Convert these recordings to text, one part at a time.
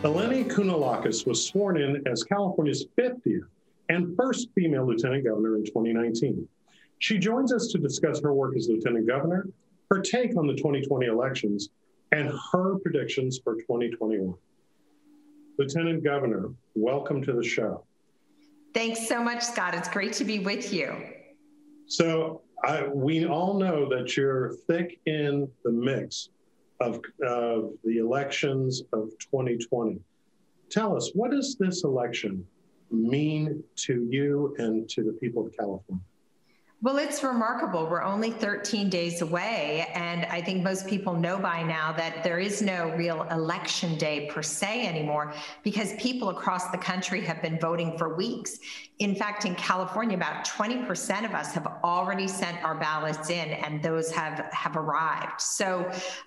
Eleni Kounalakis was sworn in as California's 50th and first female lieutenant governor in 2019. She joins us to discuss her work as lieutenant governor, her take on the 2020 elections, and her predictions for 2021. Lieutenant Governor, welcome to the show. Thanks so much, Scott. It's great to be with you. So we all know that you're thick in the mix of the elections of 2020. Tell us, what does this election mean to you and to the people of California? Well, it's remarkable. We're only 13 days away, and I think most people know by now that there is no real election day per se anymore because people across the country have been voting for weeks. In fact, in California, about 20% of us have already sent our ballots in, and those have arrived. So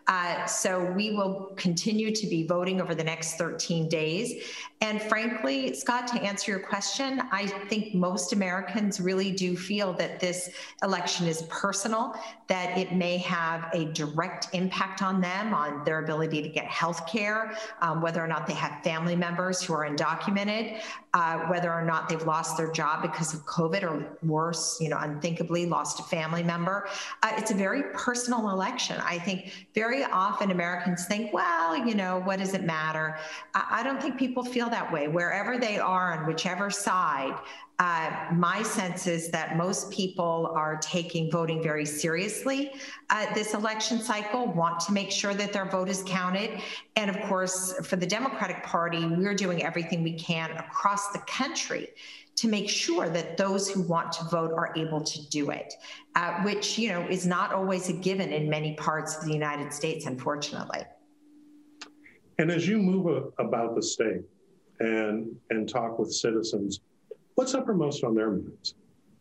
we will continue to be voting over the next 13 days. And frankly, Scott, to answer your question, I think most Americans really do feel that this election is personal, that it may have a direct impact on them, on their ability to get health care, whether or not they have family members who are undocumented, whether or not they've lost their job because of COVID, or worse, unthinkably lost a family member. It's a very personal election. I think very often Americans think, well, what does it matter? I don't think people feel that way. Wherever they are on whichever side, my sense is that most people are taking voting very seriously this election cycle, want to make sure that their vote is counted. And of course, for the Democratic Party, we're doing everything we can across the country to make sure that those who want to vote are able to do it, which, is not always a given in many parts of the United States, unfortunately. And as you move about the state and talk with citizens, what's uppermost on their minds?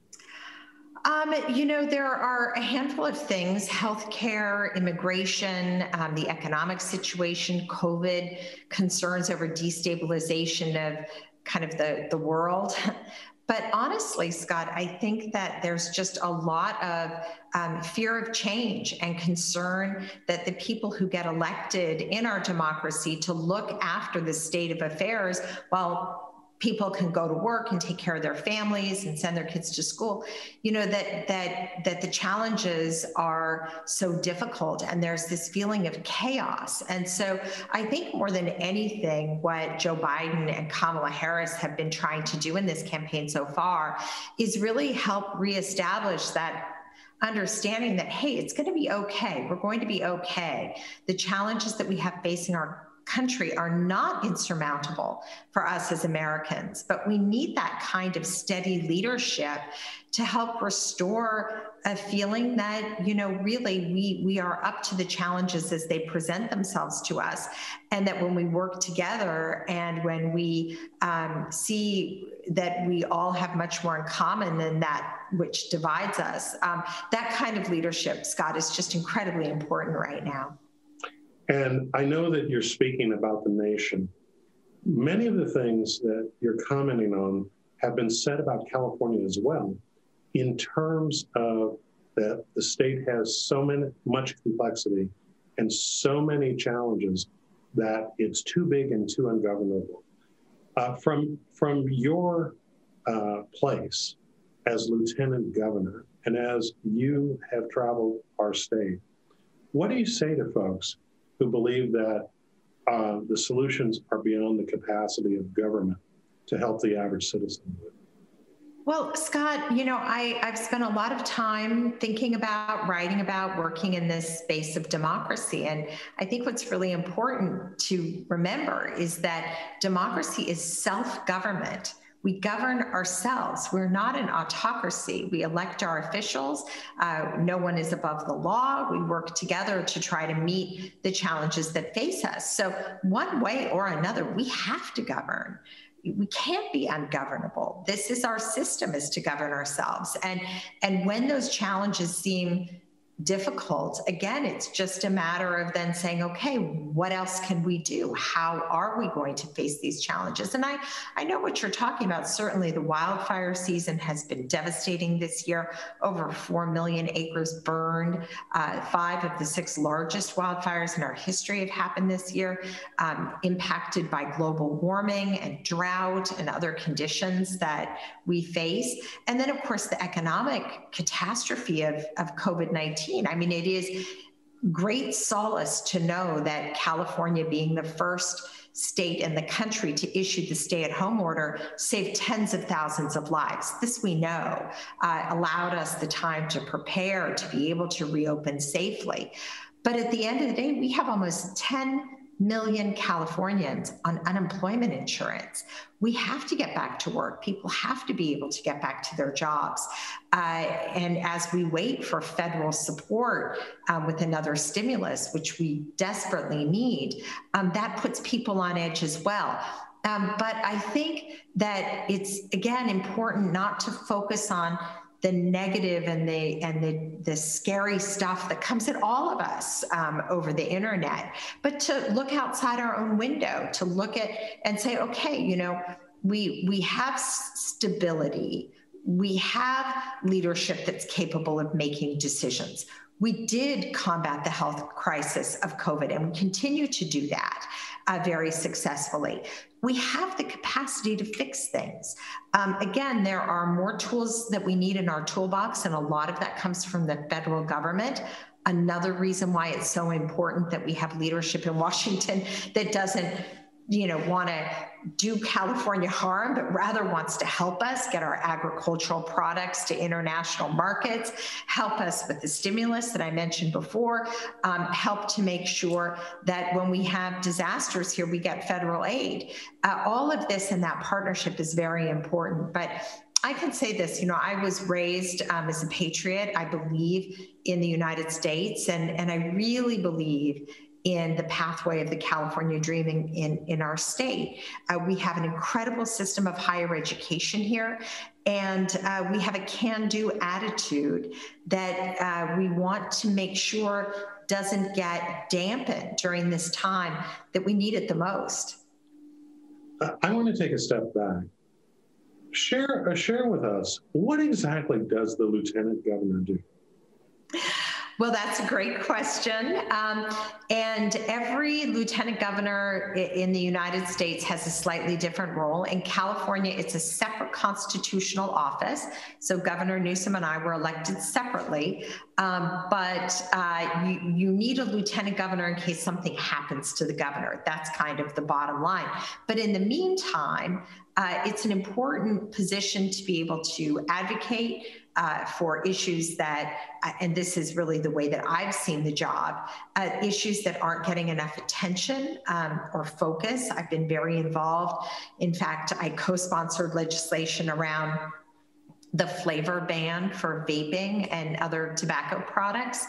There are a handful of things: healthcare, immigration, the economic situation, COVID, concerns over destabilization of kind of the world. But honestly, Scott, I think that there's just a lot of fear of change and concern that the people who get elected in our democracy to look after the state of affairs, while people can go to work and take care of their families and send their kids to school, that the challenges are so difficult and there's this feeling of chaos. And so I think more than anything, what Joe Biden and Kamala Harris have been trying to do in this campaign so far is really help reestablish that understanding that, hey, it's going to be okay. We're going to be okay. The challenges that we have facing our country are not insurmountable for us as Americans, but we need that kind of steady leadership to help restore a feeling that, really we are up to the challenges as they present themselves to us. And that when we work together and when we see that we all have much more in common than that which divides us, that kind of leadership, Scott, is just incredibly important right now. And I know that you're speaking about the nation. Many of the things that you're commenting on have been said about California as well, in terms of that the state has much complexity and so many challenges that it's too big and too ungovernable. From your place as lieutenant governor and as you have traveled our state, what do you say to folks who believe that the solutions are beyond the capacity of government to help the average citizen? Well, Scott, I've spent a lot of time thinking about, writing about, working in this space of democracy. And I think what's really important to remember is that democracy is self-government. We govern ourselves. We're not an autocracy. We elect our officials. No one is above the law. We work together to try to meet the challenges that face us. So one way or another, we have to govern. We can't be ungovernable. This is our system, is to govern ourselves. And when those challenges seem difficult, again, it's just a matter of then saying, okay, what else can we do? How are we going to face these challenges? And I know what you're talking about. Certainly the wildfire season has been devastating this year. Over 4 million acres burned. 5 of the 6 largest wildfires in our history have happened this year, impacted by global warming and drought and other conditions that we face. And then, of course, the economic catastrophe of COVID-19. I mean, it is great solace to know that California, being the first state in the country to issue the stay-at-home order, saved tens of thousands of lives. This we know allowed us the time to prepare to be able to reopen safely. But at the end of the day, we have almost 10 million Californians on unemployment insurance. We have to get back to work. People have to be able to get back to their jobs. And as we wait for federal support with another stimulus, which we desperately need, that puts people on edge as well. But I think that it's, again, important not to focus on the negative and the scary stuff that comes at all of us over the internet, but to look outside our own window, to look at and say, okay, you know, we have stability, we have leadership that's capable of making decisions. We did combat the health crisis of COVID, and we continue to do that very successfully. We have the capacity to fix things. Again, there are more tools that we need in our toolbox, and a lot of that comes from the federal government. Another reason why it's so important that we have leadership in Washington that doesn't, you know, want to do California harm, but rather wants to help us get our agricultural products to international markets, help us with the stimulus that I mentioned before, help to make sure that when we have disasters here, we get federal aid. All of this and that partnership is very important. But I can say this, you know, I was raised as a patriot. I believe in the United States, and I really believe in the pathway of the California dream in our state. We have an incredible system of higher education here, and we have a can-do attitude that we want to make sure doesn't get dampened during this time that we need it the most. I want to take a step back. Share with us, what exactly does the Lieutenant Governor do? Well, that's a great question. And every lieutenant governor in the United States has a slightly different role. In California, it's a separate constitutional office. So Governor Newsom and I were elected separately. But you need a lieutenant governor in case something happens to the governor. That's kind of the bottom line. But in the meantime, it's an important position to be able to advocate for issues that, and this is really the way that I've seen the job, issues that aren't getting enough attention or focus. I've been very involved. In fact, I co-sponsored legislation around the flavor ban for vaping and other tobacco products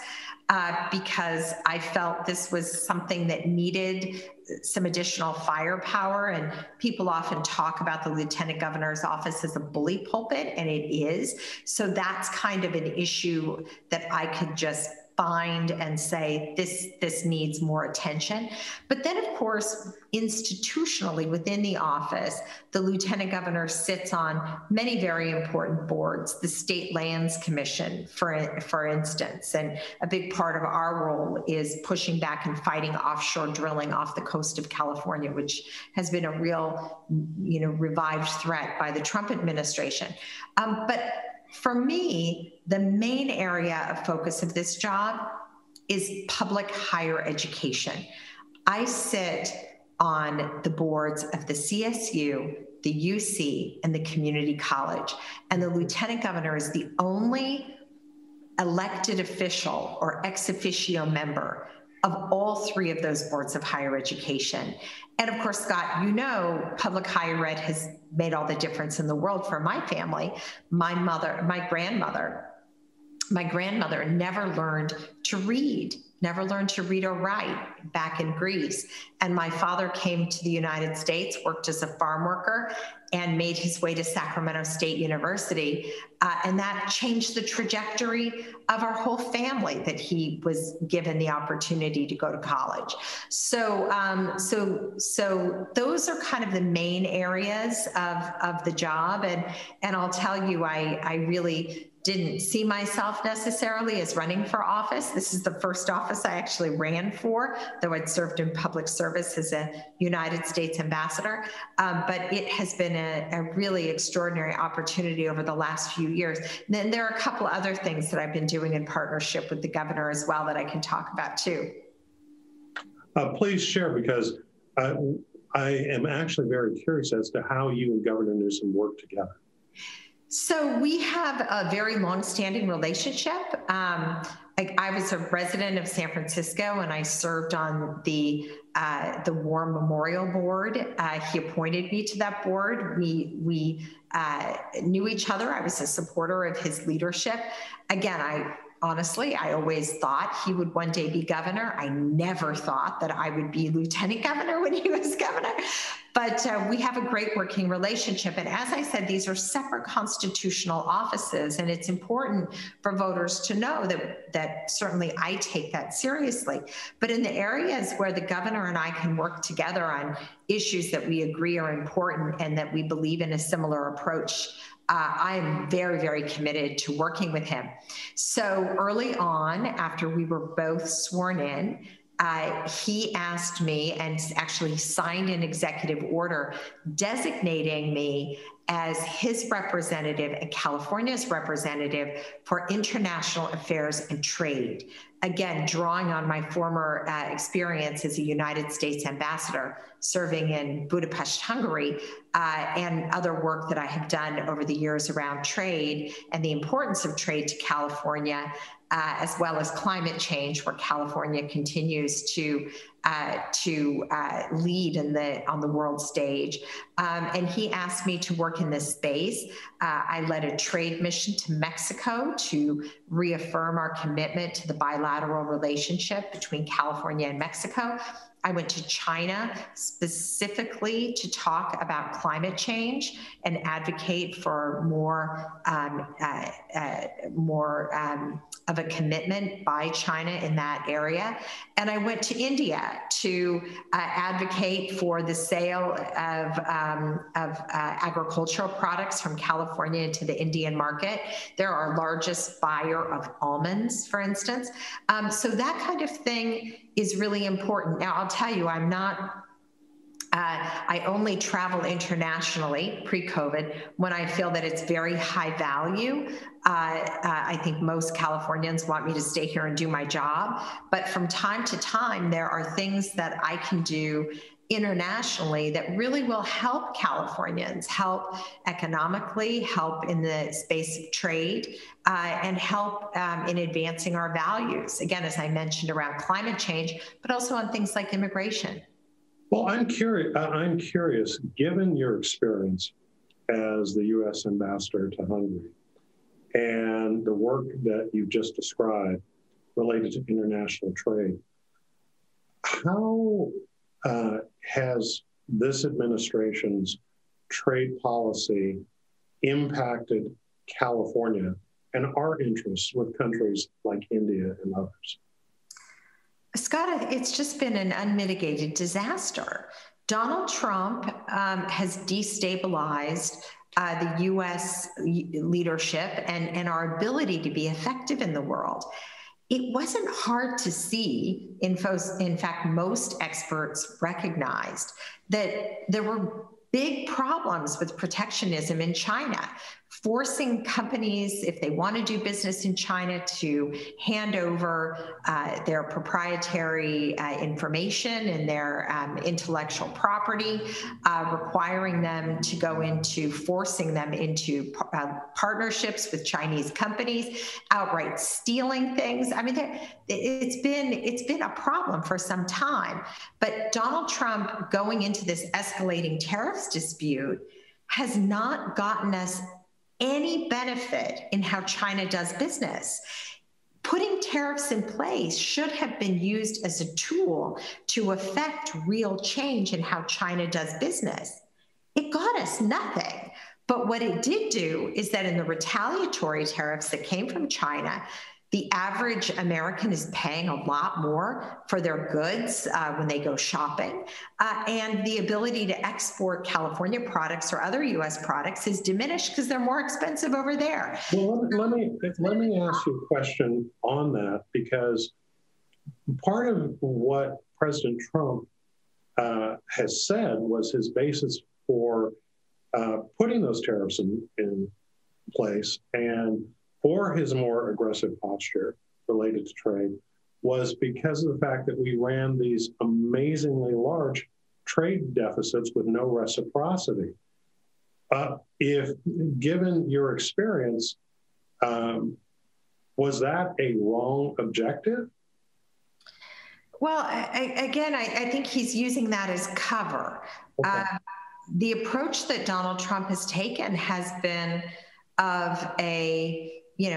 because I felt this was something that needed some additional firepower. And people often talk about the lieutenant governor's office as a bully pulpit, and it is. So that's kind of an issue that I could just find and say, this needs more attention. But then, of course, institutionally within the office, the lieutenant governor sits on many very important boards, the State Lands Commission, for instance. And a big part of our role is pushing back and fighting offshore drilling off the coast of California, which has been a real, revived threat by the Trump administration. But for me, the main area of focus of this job is public higher education. I sit on the boards of the CSU, the UC, and the community college. And the lieutenant governor is the only elected official or ex officio member of all 3 of those boards of higher education. And of course, Scott, public higher ed has made all the difference in the world for my family. My grandmother never learned to read never learned to read or write back in Greece. And my father came to the United States, worked as a farm worker, and made his way to Sacramento State University. And that changed the trajectory of our whole family, that he was given the opportunity to go to college. So those are kind of the main areas of the job. And I'll tell you, I really didn't see myself necessarily as running for office. This is the first office I actually ran for, though I'd served in public service as a United States ambassador. But it has been a really extraordinary opportunity over the last few years. And then there are a couple other things that I've been doing in partnership with the governor as well that I can talk about too. Please share, because I am actually very curious as to how you and Governor Newsom work together. So we have a very long-standing relationship. I was a resident of San Francisco, and I served on the War Memorial Board. He appointed me to that board. We knew each other. I was a supporter of his leadership. Again, honestly, I always thought he would one day be governor. I never thought that I would be lieutenant governor when he was governor. But we have a great working relationship. And as I said, these are separate constitutional offices. And it's important for voters to know that certainly I take that seriously. But in the areas where the governor and I can work together on issues that we agree are important and that we believe in a similar approach, I am very, very committed to working with him. So early on, after we were both sworn in, he asked me and actually signed an executive order designating me as his representative and California's representative for international affairs and trade. Again, drawing on my former experience as a United States ambassador, serving in Budapest, Hungary, and other work that I have done over the years around trade and the importance of trade to California, as well as climate change, where California continues to lead on the world stage. And he asked me to work in this space. I led a trade mission to Mexico to reaffirm our commitment to the bilateral relationship between California and Mexico. I went to China specifically to talk about climate change and advocate for more of a commitment by China in that area. And I went to India to advocate for the sale of agricultural products from California into the Indian market. They're our largest buyer of almonds, for instance. So that kind of thing is really important. Now, I'll tell you, I only travel internationally pre-COVID when I feel that it's very high value. I think most Californians want me to stay here and do my job. But from time to time, there are things that I can do internationally that really will help Californians, help economically, help in the space of trade, and help in advancing our values. Again, as I mentioned, around climate change, but also on things like immigration. Well, I'm curious, given your experience as the U.S. ambassador to Hungary and the work that you just described related to international trade, how has this administration's trade policy impacted California and our interests with countries like India and others? Scott, it's just been an unmitigated disaster. Donald Trump has destabilized the U.S. leadership and our ability to be effective in the world. It wasn't hard to see. In fact, most experts recognized that there were big problems with protectionism in China, forcing companies, if they want to do business in China, to hand over their proprietary information and their intellectual property, requiring them to go into, forcing them into partnerships with Chinese companies, outright stealing things. I mean, it's been a problem for some time. But Donald Trump going into this escalating tariffs dispute has not gotten us any benefit in how China does business. putting tariffs in place should have been used as a tool to affect real change in how China does business. It got us nothing. But what it did do is that in the retaliatory tariffs that came from China, the average American is paying a lot more for their goods when they go shopping. And the ability to export California products or other US products is diminished because they're more expensive over there. Well, let me ask you a question on that, because part of what President Trump has said was his basis for putting those tariffs in place and for his more aggressive posture related to trade was because of the fact that we ran these amazingly large trade deficits with no reciprocity. If given your experience, was that a wrong objective? Well, I think he's using that as cover. Okay. The approach that Donald Trump has taken has been of a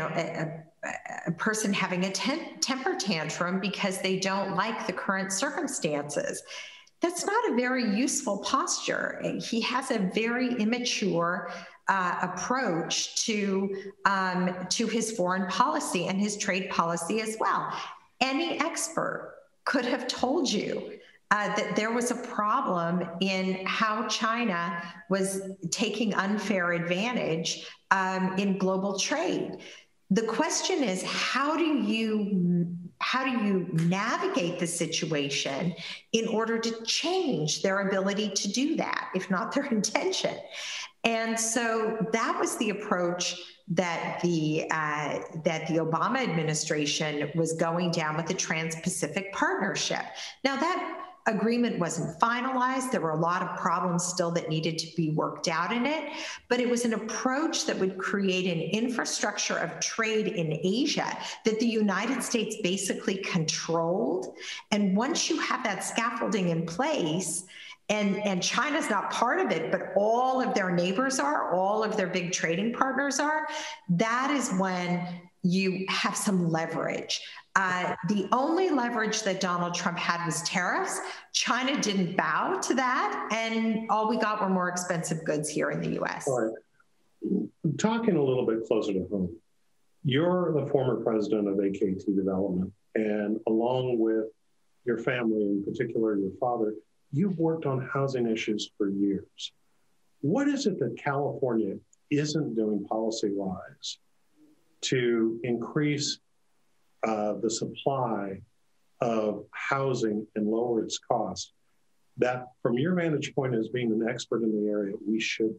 person having a temper tantrum because they don't like the current circumstances. That's not a very useful posture. He has a very immature approach to his foreign policy and his trade policy as well. Any expert could have told you that there was a problem in how China was taking unfair advantage in global trade. The question is, how do you navigate the situation in order to change their ability to do that, if not their intention? And so that was the approach that the Obama administration was going down with the Trans-Pacific Partnership. Now that agreement wasn't finalized. There were a lot of problems still that needed to be worked out in it, but it was an approach that would create an infrastructure of trade in Asia that the United States basically controlled. And once you have that scaffolding in place, and China's not part of it, but all of their neighbors are, all of their big trading partners are, that is when you have some leverage. The only leverage that Donald Trump had was tariffs. China didn't bow to that, and all we got were more expensive goods here in the US. All right. Talking a little bit closer to home, you're the former president of AKT Development, and along with your family, in particular your father, you've worked on housing issues for years. What is it that California isn't doing policy-wise to increase the supply of housing and lower its cost, that from your vantage point as being an expert in the area, we should?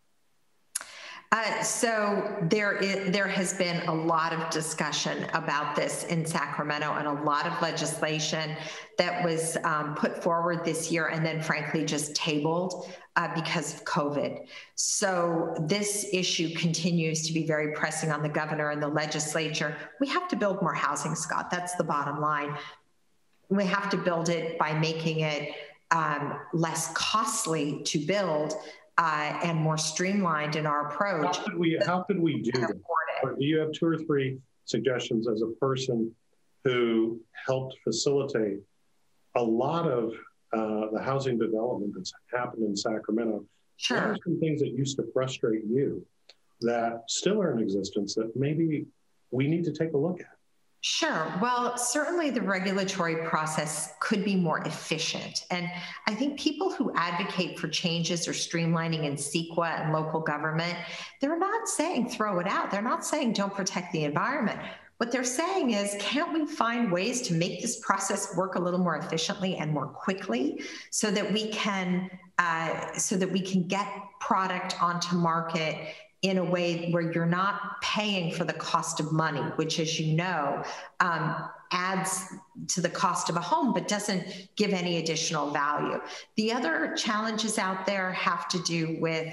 So there has been a lot of discussion about this in Sacramento, and a lot of legislation that was put forward this year and then frankly just tabled because of COVID. So this issue continues to be very pressing on the governor and the legislature. We have to build more housing, Scott. That's the bottom line. We have to build it by making it less costly to build and more streamlined in our approach. How could we do that? Do you have 2 or 3 suggestions as a person who helped facilitate a lot of the housing development that's happened in Sacramento? Sure. What are some things that used to frustrate you that still are in existence that maybe we need to take a look at? Sure. Well, certainly the regulatory process could be more efficient. And I think people who advocate for changes or streamlining in CEQA and local government, they're not saying throw it out. They're not saying don't protect the environment. What they're saying is, can't we find ways to make this process work a little more efficiently and more quickly so that we can get product onto market in a way where you're not paying for the cost of money, which, as you know, adds to the cost of a home, but doesn't give any additional value. The other challenges out there have to do with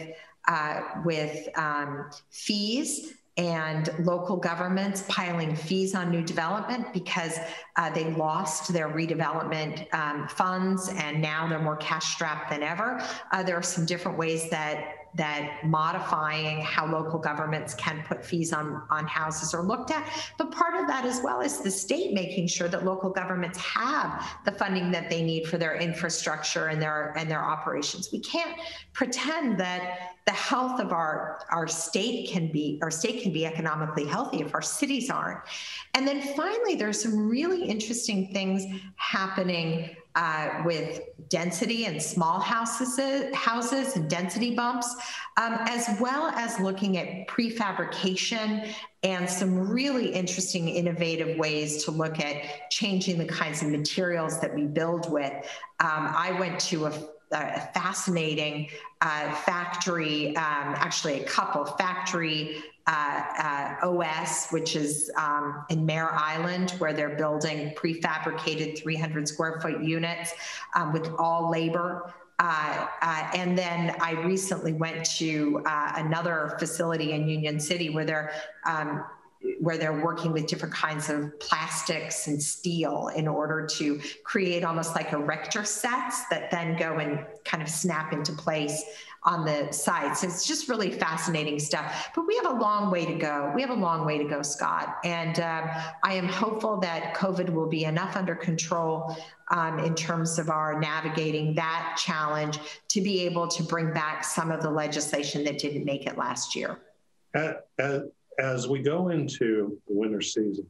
fees and local governments piling fees on new development because they lost their redevelopment funds and now they're more cash strapped than ever. There are some different ways that that modifying how local governments can put fees on houses are looked at. But part of that as well is the state making sure that local governments have the funding that they need for their infrastructure and their operations. We can't pretend that the health of our state can be economically healthy if our cities aren't. And then finally, there's some really interesting things happening with density and small houses and density bumps, as well as looking at prefabrication and some really interesting, innovative ways to look at changing the kinds of materials that we build with. I went to a fascinating factory, actually a couple factory OS, which is in Mare Island, where they're building prefabricated 300 square foot units with all labor. And then I recently went to another facility in Union City where they're working with different kinds of plastics and steel in order to create almost like erector sets that then go and kind of snap into place on the side. So it's just really fascinating stuff. But we have a long way to go. We have a long way to go, Scott. And I am hopeful that COVID will be enough under control in terms of our navigating that challenge to be able to bring back some of the legislation that didn't make it last year. As we go into the winter season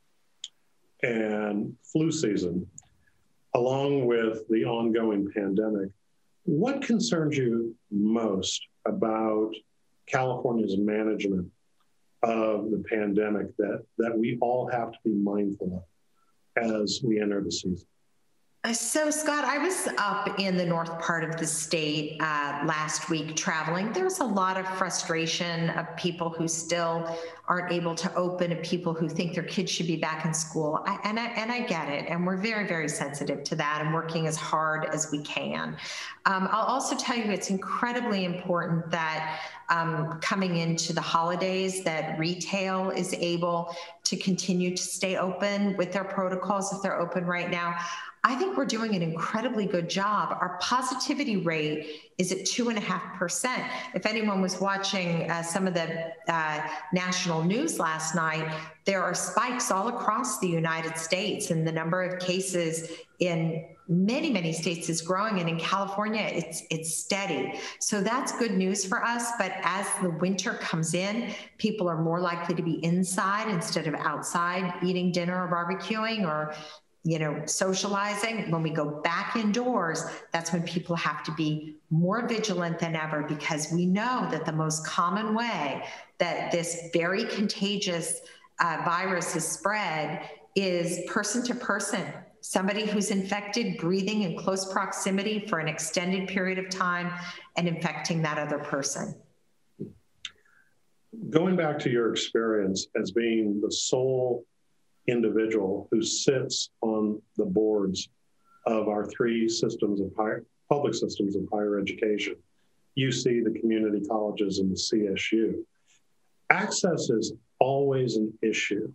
and flu season, along with the ongoing pandemic, what concerns you most about California's management of the pandemic that we all have to be mindful of as we enter the season? So, Scott, I was up in the north part of the state last week traveling. There's a lot of frustration of people who still aren't able to open and people who think their kids should be back in school. And I get it. And we're very, very sensitive to that and working as hard as we can. I'll also tell you it's incredibly important that coming into the holidays that retail is able to continue to stay open with their protocols if they're open right now. I think we're doing an incredibly good job. Our positivity rate is at 2.5%. If anyone was watching some of the national news last night, there are spikes all across the United States, and the number of cases in many, many states is growing, and in California, it's steady. So that's good news for us. But as the winter comes in, people are more likely to be inside instead of outside eating dinner or barbecuing or socializing. When we go back indoors, that's when people have to be more vigilant than ever, because we know that the most common way that this very contagious virus is spread is person to person. Somebody who's infected, breathing in close proximity for an extended period of time and infecting that other person. Going back to your experience as being the sole individual who sits on the boards of our three systems of public systems of higher education, UC, the community colleges, and the CSU. Access is always an issue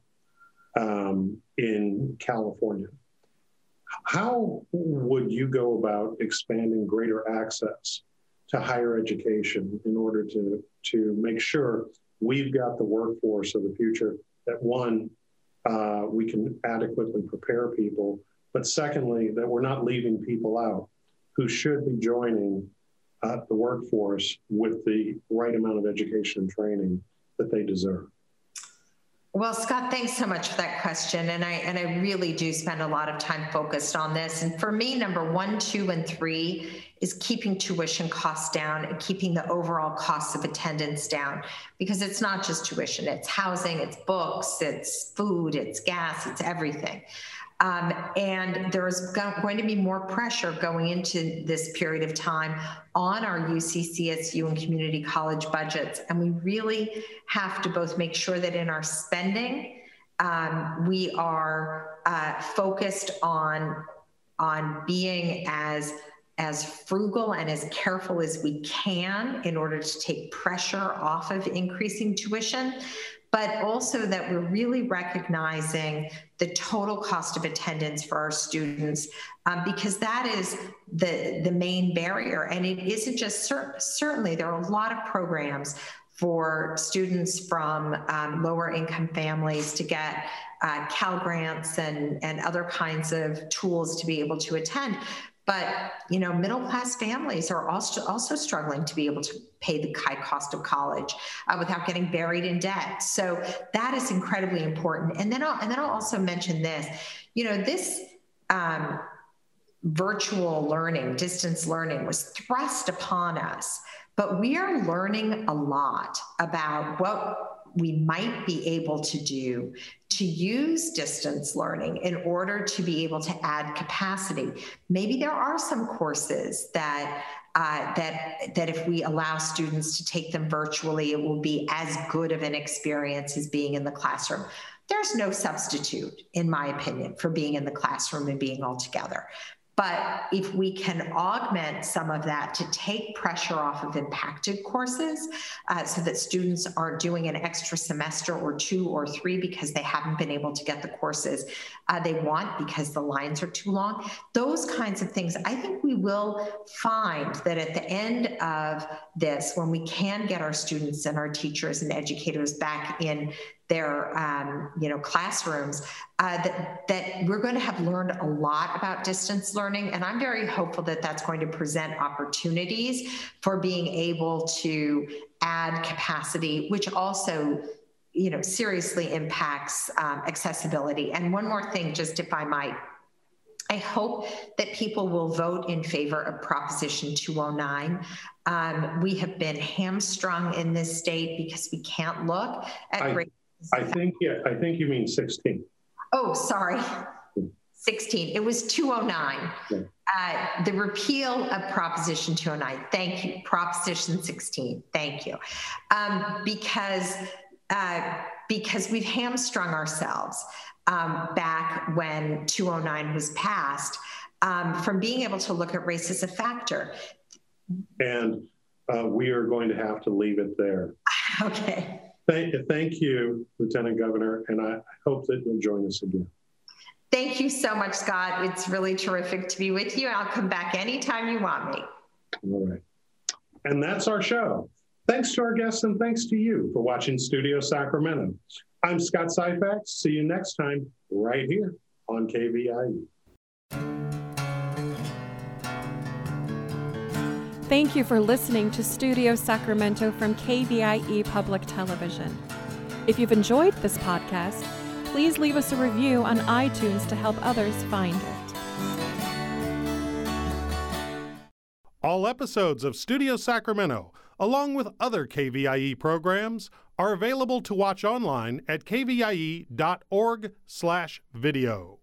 in California. How would you go about expanding greater access to higher education in order to make sure we've got the workforce of the future that, one, we can adequately prepare people, but secondly, that we're not leaving people out who should be joining the workforce with the right amount of education and training that they deserve? Well, Scott, thanks so much for that question. And I really do spend a lot of time focused on this. And for me, number 1, 2, and 3 is keeping tuition costs down and keeping the overall costs of attendance down, because it's not just tuition, it's housing, it's books, it's food, it's gas, it's everything. And there's going to be more pressure going into this period of time on our UC, CSU, and community college budgets. And we really have to both make sure that in our spending, we are focused on being as frugal and as careful as we can in order to take pressure off of increasing tuition. but also that we're really recognizing the total cost of attendance for our students, because that is the main barrier. And it isn't just, certainly there are a lot of programs for students from lower income families to get Cal Grants and other kinds of tools to be able to attend. But, middle class families are also struggling to be able to pay the high cost of college without getting buried in debt. So that is incredibly important. And then I'll also mention this, this virtual learning, distance learning was thrust upon us, but we are learning a lot about what we might be able to do to use distance learning in order to be able to add capacity. Maybe there are some courses that if we allow students to take them virtually, it will be as good of an experience as being in the classroom. There's no substitute, in my opinion, for being in the classroom and being all together. But if we can augment some of that to take pressure off of impacted courses so that students aren't doing an extra semester or 2 or 3 because they haven't been able to get the courses they want because the lines are too long, those kinds of things, I think we will find that at the end of this, when we can get our students and our teachers and educators back in their classrooms, that we're going to have learned a lot about distance learning. And I'm very hopeful that that's going to present opportunities for being able to add capacity, which also seriously impacts accessibility. And one more thing, just if I might, I hope that people will vote in favor of Proposition 209. We have been hamstrung in this state because we can't look at race. I think you mean 16. Oh, sorry. 16. It was 209. Yeah. The repeal of Proposition 209. Thank you. Proposition 16. Thank you. Because we've hamstrung ourselves back when 209 was passed from being able to look at race as a factor. And we are going to have to leave it there. Okay. Thank you, Lieutenant Governor, and I hope that you'll join us again. Thank you so much, Scott. It's really terrific to be with you. I'll come back anytime you want me. All right. And that's our show. Thanks to our guests and thanks to you for watching Studio Sacramento. I'm Scott Syphax. See you next time right here on KVIE. Thank you for listening to Studio Sacramento from KVIE Public Television. If you've enjoyed this podcast, please leave us a review on iTunes to help others find it. All episodes of Studio Sacramento, along with other KVIE programs, are available to watch online at kvie.org/video.